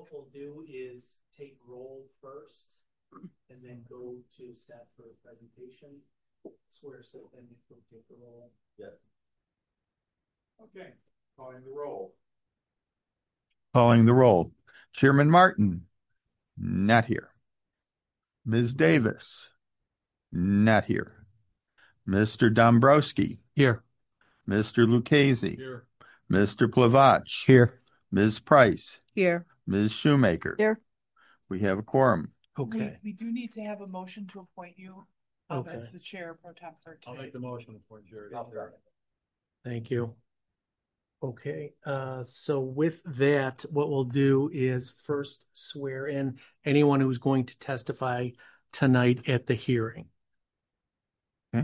what we'll do is take roll first and then go to Seth for a presentation. Swear Seth, then we'll take the roll. Yeah. Okay, calling the roll. Calling the roll. Chairman Martin, not here. Ms. Davis, not here. Mr. Dombrowski, Here. Mr. Lucchese, Here. Mr. Plavach, Here. Ms. Price, Here. Ms. Shoemaker. Here. We have a quorum. Okay. We do need to have a motion to appoint you as the chair pro tem for today. I'll make the motion to appoint Jerry. Thank you. Okay, so with that, what we'll do is first swear in anyone who's going to testify tonight at the hearing. Okay.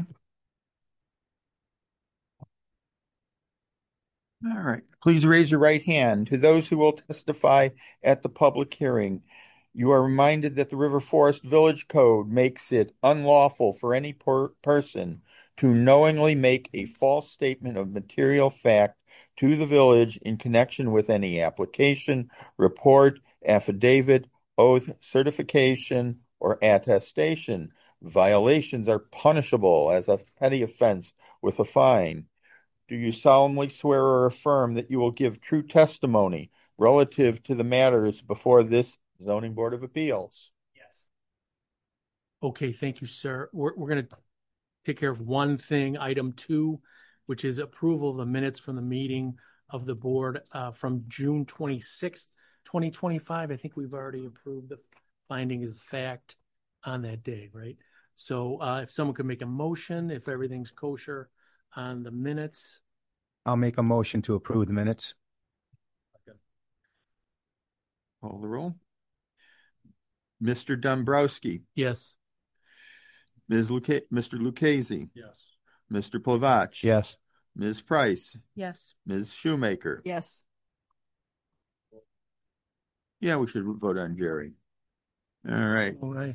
All right. Please raise your right hand. To those who will testify at the public hearing, you are reminded that the River Forest Village Code makes it unlawful for any person to knowingly make a false statement of material fact to the village in connection with any application, report, affidavit, oath, certification, or attestation. Violations are punishable as a petty offense with a fine. Do you solemnly swear or affirm that you will give true testimony relative to the matters before this Zoning Board of Appeals? Yes. Okay, thank you, sir. We're going to take care of one thing, item 2, which is approval of the minutes from the meeting of the board from June 26th, 2025. I think we've already approved the findings of fact on that day, right? So if someone could make a motion, if everything's kosher on the minutes. I'll make a motion to approve the minutes. Call the roll. Mr. Dombrowski. Yes. Mr. Lucchese. Yes. Mr. Plavach. Yes. Ms. Price. Yes. Ms. Shoemaker. Yes. Yeah, we should vote on Jerry. All right. All right.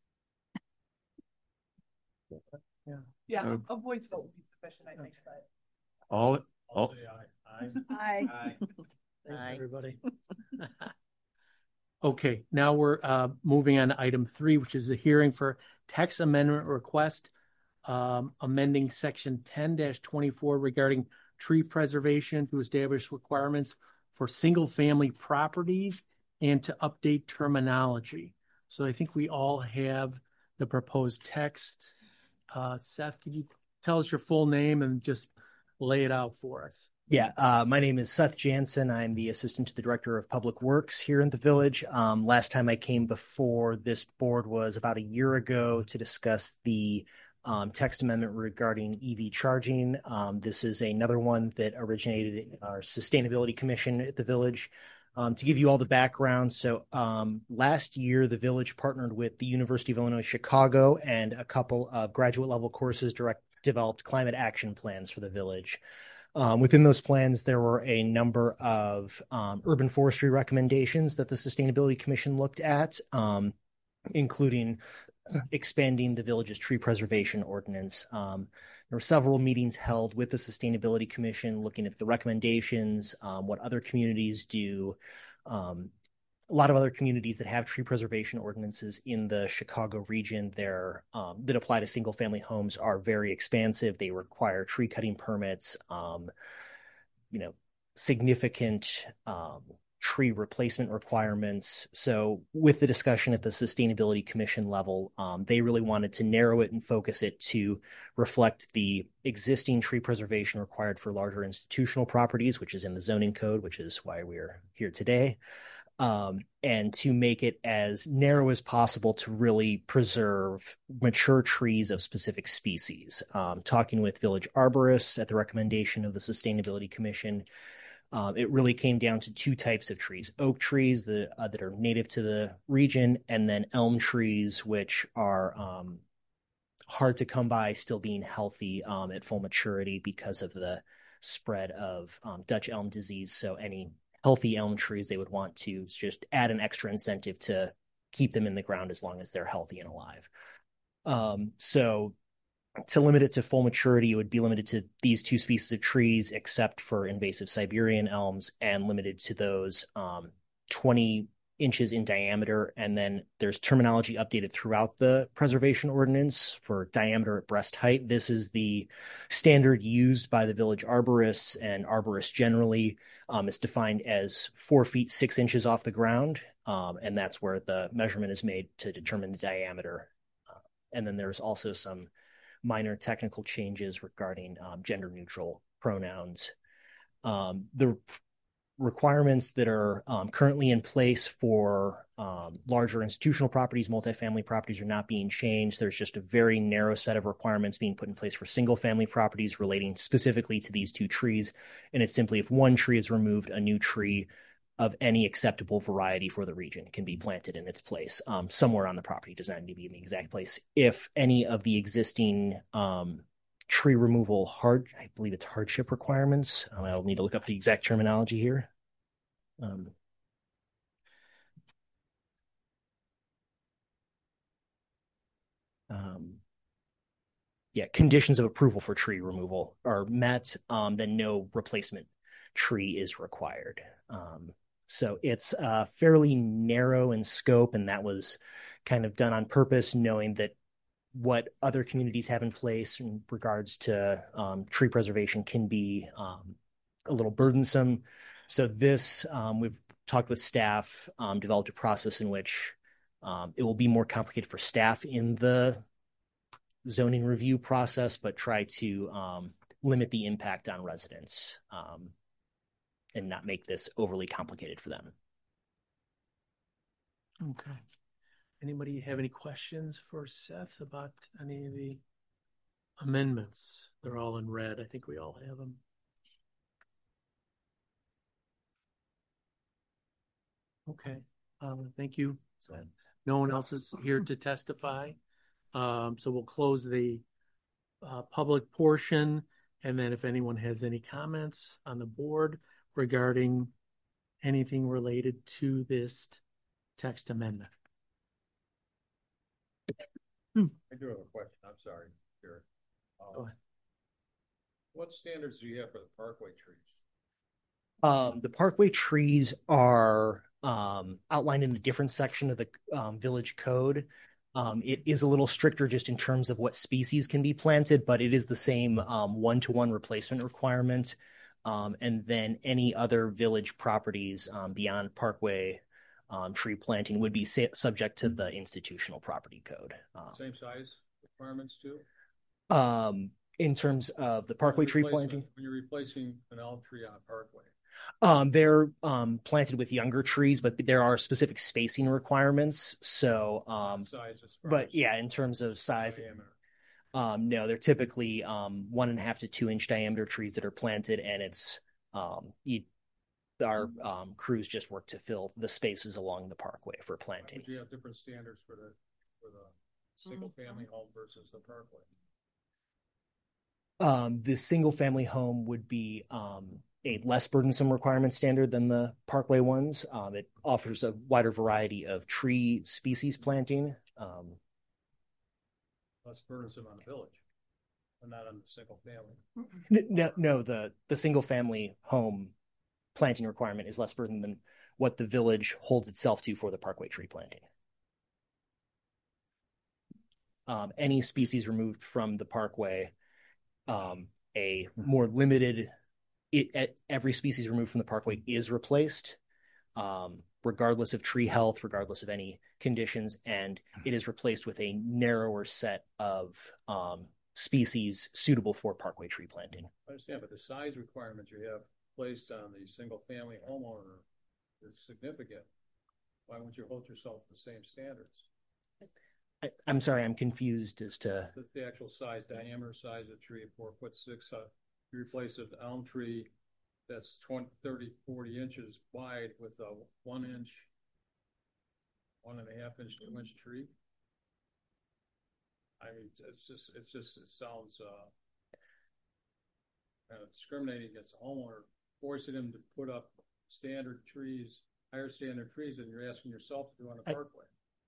Yeah, a voice vote would be sufficient, I think. But... All Say aye. Aye. Aye. Thanks, everybody. Okay, now we're moving on to item 3, which is a hearing for text amendment request, amending section 10-24 regarding tree preservation to establish requirements for single-family properties and to update terminology. So I think we all have the proposed text. Seth, could you tell us your full name and just lay it out for us? Yeah, my name is Seth Jansen. I'm the assistant to the director of public works here in the village. Last time I came before this board was about a year ago to discuss the text amendment regarding EV charging. This is another one that originated in our sustainability commission at the village. To give you all the background, so last year the village partnered with the University of Illinois Chicago and a couple of graduate level courses developed climate action plans for the village. Within those plans, there were a number of urban forestry recommendations that the Sustainability Commission looked at, including expanding the village's tree preservation ordinance. There were several meetings held with the Sustainability Commission looking at the recommendations, what other communities do. A lot of other communities that have tree preservation ordinances in the Chicago region there that apply to single family homes are very expansive. They require tree cutting permits, significant tree replacement requirements. So with the discussion at the Sustainability Commission level, they really wanted to narrow it and focus it to reflect the existing tree preservation required for larger institutional properties, which is in the zoning code, which is why we're here today. And to make it as narrow as possible to really preserve mature trees of specific species. Talking with village arborists at the recommendation of the Sustainability Commission, it really came down to 2 types of trees: oak trees that are native to the region, and then elm trees, which are hard to come by, still being healthy at full maturity because of the spread of Dutch elm disease. So any healthy elm trees, they would want to just add an extra incentive to keep them in the ground as long as they're healthy and alive. So to limit it to full maturity, it would be limited to these 2 species of trees, except for invasive Siberian elms, and limited to those 20 inches in diameter. And then there's terminology updated throughout the preservation ordinance for diameter at breast height. This is the standard used by the village arborists and arborists generally. It's defined as 4 feet 6 inches off the ground. And that's where the measurement is made to determine the diameter. And then there's also some minor technical changes regarding gender neutral pronouns. The requirements that are currently in place for larger institutional properties, multifamily properties are not being changed. There's just a very narrow set of requirements being put in place for single family properties relating specifically to these 2 trees. And it's simply if one tree is removed, a new tree of any acceptable variety for the region can be planted in its place somewhere on the property. It does not need to be in the exact place. If any of the existing tree removal I believe it's hardship requirements. I'll need to look up the exact terminology here. Conditions of approval for tree removal are met, then no replacement tree is required. So it's fairly narrow in scope, and that was kind of done on purpose, knowing that what other communities have in place in regards to tree preservation can be a little burdensome. So this, we've talked with staff, developed a process in which it will be more complicated for staff in the zoning review process, but try to limit the impact on residents and not make this overly complicated for them. Okay. Anybody have any questions for Seth about any of the amendments? They're all in red. I think we all have them. Okay. Thank you, Seth. No one else is here to testify. So we'll close the public portion. And then if anyone has any comments on the board regarding anything related to this text amendment. I do have a question. I'm sorry, Jared. Go ahead. What standards do you have for the parkway trees? The parkway trees are outlined in a different section of the village code. It is a little stricter just in terms of what species can be planted, but it is the same 1-to-1 replacement requirement. And then any other village properties beyond parkway tree planting would be subject to the institutional property code. Same size requirements too? In terms of the parkway tree planting? When you're replacing an elm tree on a parkway. They're planted with younger trees, but there are specific spacing requirements. So, size but yeah, in terms of size, no, they're typically 1.5 to 2 inch diameter trees that are planted, and it's our crews just work to fill the spaces along the parkway for planting. Do you have different standards for the single family home versus the parkway? The single family home would be a less burdensome requirement standard than the parkway ones. It offers a wider variety of tree species planting. Less burdensome on the village, but not on the single family. No, the single family home planting requirement is less burden than what the village holds itself to for the parkway tree planting. Any species removed from the parkway, a more limited, every species removed from the parkway is replaced, regardless of tree health, regardless of any conditions, and it is replaced with a narrower set of species suitable for parkway tree planting. I understand, but the size requirements you have placed on the single family homeowner is significant. Why wouldn't you hold yourself to the same standards? I'm sorry, I'm confused as to the actual size, diameter size of the tree, 4'6". You replace an elm tree that's 20, 30, 40 inches wide with a 1 inch, 1.5 inch, 2 inch tree. I mean, it sounds kind of discriminating against the homeowner, forcing him to put up standard trees, higher standard trees than you're asking yourself to do on a parkway.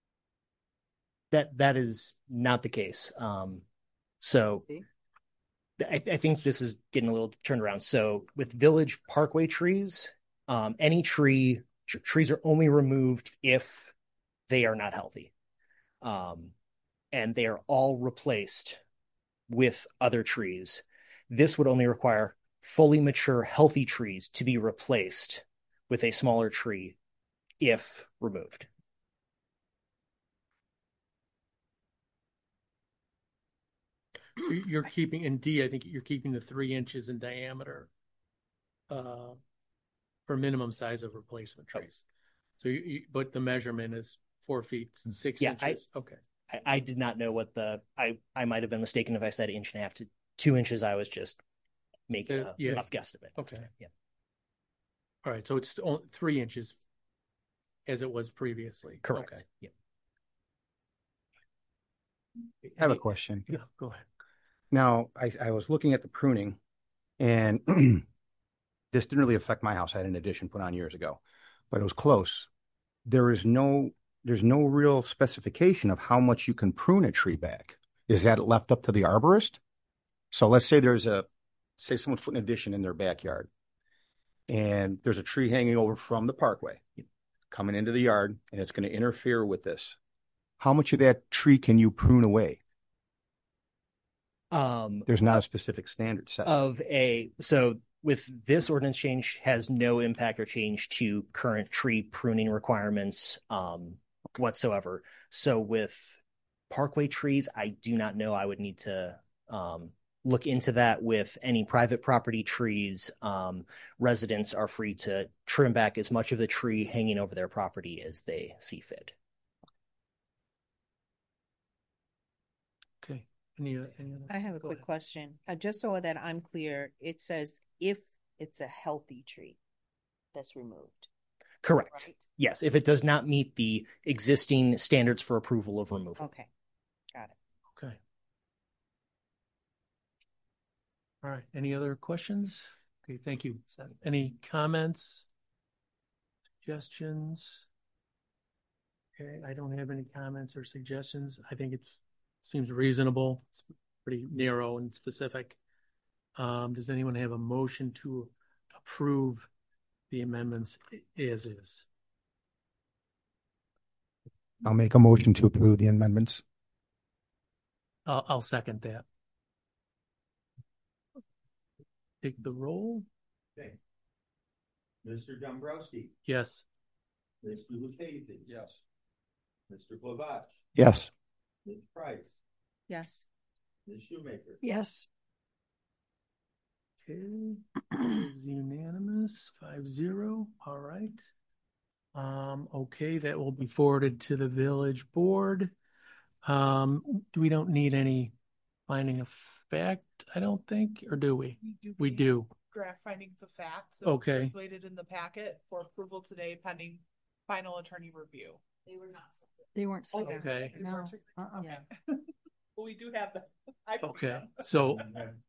That is not the case. So I think this is getting a little turned around. So with village parkway trees, any tree trees are only removed if they are not healthy. And they are all replaced with other trees. This would only require fully mature, healthy trees to be replaced with a smaller tree if removed. So you're keeping in D, I think you're keeping the 3 inches in diameter for minimum size of replacement trees. So but the measurement is 4 feet and 6 inches. Okay. I did not know what I might have been mistaken if I said 1.5 to 2 inches. I was just making a rough guesstimate. Okay. Yeah. All right. So it's 3 inches as it was previously. Correct. Okay. Yeah. I have a question. Yeah, go ahead. Now, I was looking at the pruning, and this didn't really affect my house. I had an addition put on years ago, but it was close. There's no real specification of how much you can prune a tree back. Is that left up to the arborist? So let's say say someone's putting an addition in their backyard, and there's a tree hanging over from the parkway coming into the yard, and it's going to interfere with this. How much of that tree can you prune away? There's not a specific standard set. So with this ordinance change has no impact or change to current tree pruning requirements whatsoever. So with parkway trees, I do not know. I would need to look into that. With any private property trees, residents are free to trim back as much of the tree hanging over their property as they see fit. Okay. Any other? I have a quick question. Just so that I'm clear, it says if it's a healthy tree that's removed. Correct. Right? Yes, if it does not meet the existing standards for approval of removal. Okay. Got it. Okay. All right. Any other questions? Okay, thank you. Any comments? Suggestions? Okay, I don't have any comments or suggestions. I think it seems reasonable. It's pretty narrow and specific. Does anyone have a motion to approve the amendments as is? I'll make a motion to approve the amendments. I'll second that. Take the roll. Okay. Mr. Dombrowski. Yes. Mr. Lucchese. Yes. Mr. Plavach. Yes. Ms. Price. Yes. Ms. Shoemaker. Yes. Okay. Is unanimous. 5-0. All right. Okay, that will be forwarded to the village board. We don't need any finding of fact, I don't think, or do we? We do. Draft findings of fact. Okay. Circulated in the packet for approval today pending final attorney review. They were not. They weren't. Okay. They weren't circulated? No. Okay. Well, we do have them. Okay. So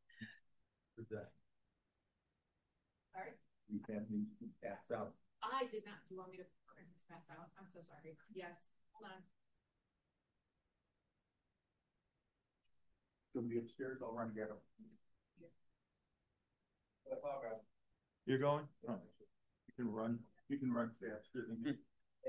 Sorry. You can't pass out. I did not. Do you want me to pass out? I'm so sorry. Yes. Hold on. Gonna be upstairs. I'll run and get them. You're going? No. You can run. You can run faster than me.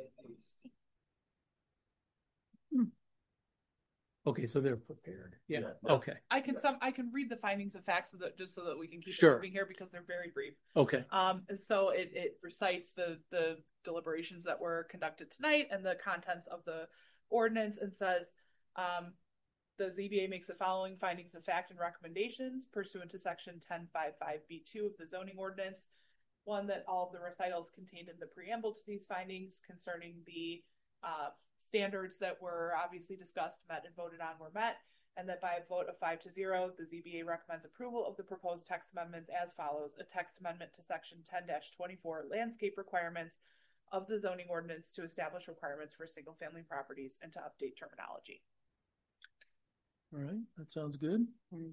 okay, so they're prepared. Yeah. Yeah. Okay. I can read the findings of fact so that we can keep Sure. it moving here because they're very brief. Okay. So it recites the deliberations that were conducted tonight and the contents of the ordinance and says, the ZBA makes the following findings of fact and recommendations pursuant to section 1055B2 of the zoning ordinance. One, that all of the recitals contained in the preamble to these findings concerning the standards that were obviously discussed, met, and voted on were met, and that by a vote of 5-0, the ZBA recommends approval of the proposed text amendments as follows. A text amendment to section 10-24 landscape requirements of the zoning ordinance to establish requirements for single-family properties and to update terminology. All right. That sounds good.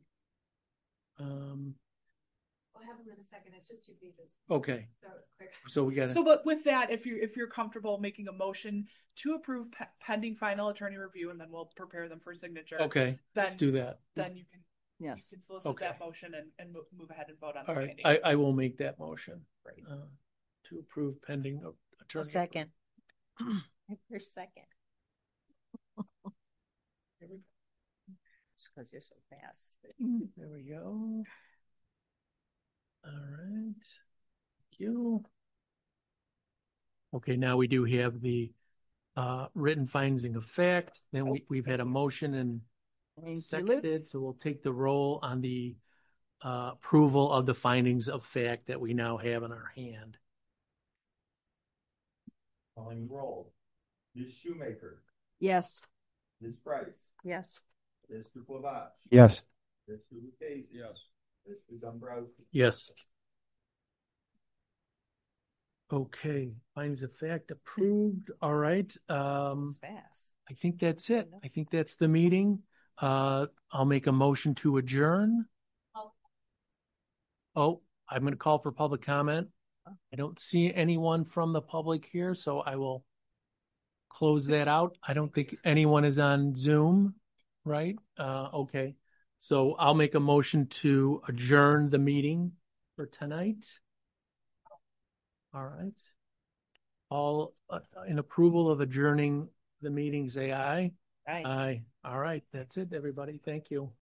I'll have them in a second. It's just 2 pages. Okay. So it's quick. So we got So, but with that, if you're comfortable making a motion to approve pending final attorney review, and then we'll prepare them for signature. okay. Let's do that. Then you can Yes. you can solicit Okay. that motion and move ahead and vote on All the right. findings. I will make that motion Great. to approve pending Attorney. second. For second. It's because you're so fast. There we go. All right. Thank you. Okay, now we do have the written findings of fact. Then we've had a motion and seconded, so we'll take the roll on the approval of the findings of fact that we now have in our hand. Calling roll. Ms. Shoemaker. Yes. Ms. Price. Yes. Mr. Flavach. Yes. Mr. Lucchese. Yes. Mr. Dombrowski. Yes. Okay, findings of fact approved. All right. It's fast. I think that's it. I think that's the meeting. I'll make a motion to adjourn. Oh, I'm going to call for public comment. I don't see anyone from the public here, so I will close that out. I don't think anyone is on Zoom, right? Okay. So I'll make a motion to adjourn the meeting for tonight. All right. All in approval of adjourning the meeting, say aye. Right. Aye. All right. That's it, everybody. Thank you.